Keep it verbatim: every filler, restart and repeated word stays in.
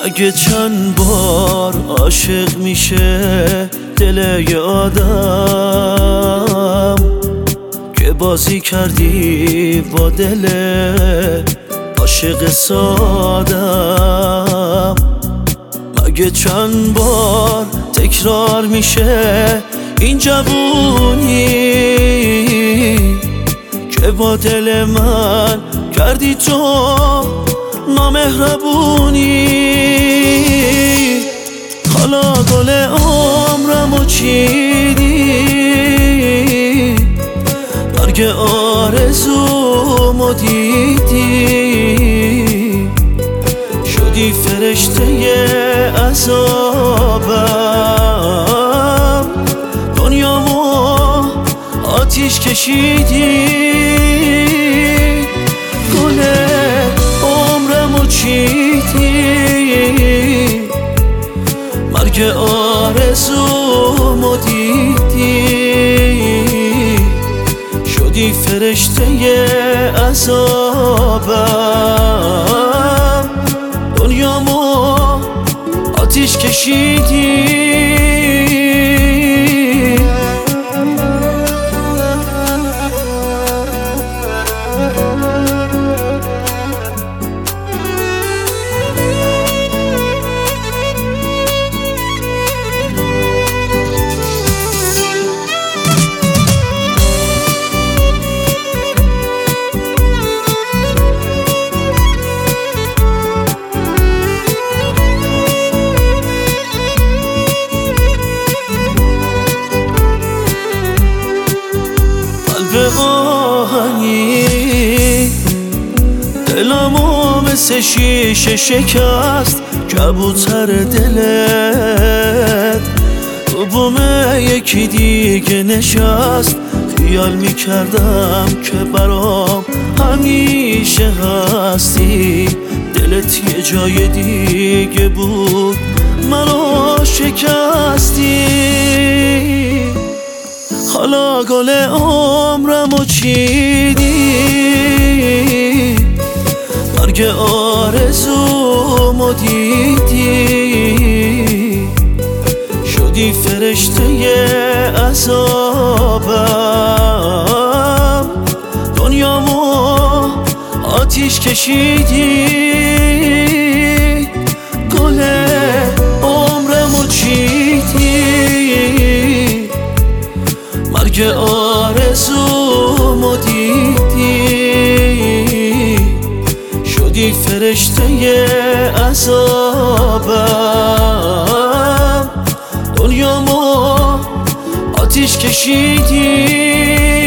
مگه چند بار عاشق میشه دل یه آدم که بازی کردی با دل عاشق سادم. مگه چند بار تکرار میشه این جوونی که با دل من کردی تو نامهربونی. حالا گل عمرمو چیدی، برگ آرزومو دیدی، شدی فرشته عذابم، دنیامو آتیش کشیدی. گل عمرمو چیدی، مرگ آرزومو دیدی، شدی فرشته عذابم، دنیامو آتیش کشیدی. به آهنی دلمو مثل شیشه شکست، کبوتر دلت تو بوم یکی دیگه نشست. خیال میکردم که برام همیشه هستی، دلت یه جای دیگه بود منو شکستی. حالا گل عمرمو چیدی، برگ آرزومو دیدی، شدی فرشته عذابم، دنیامو آتیش کشیدی. گل عمرمو چیدی، مرگ آرزومو دیدی، شدی فرشته عذابم، دنیامو آتیش کشیدی.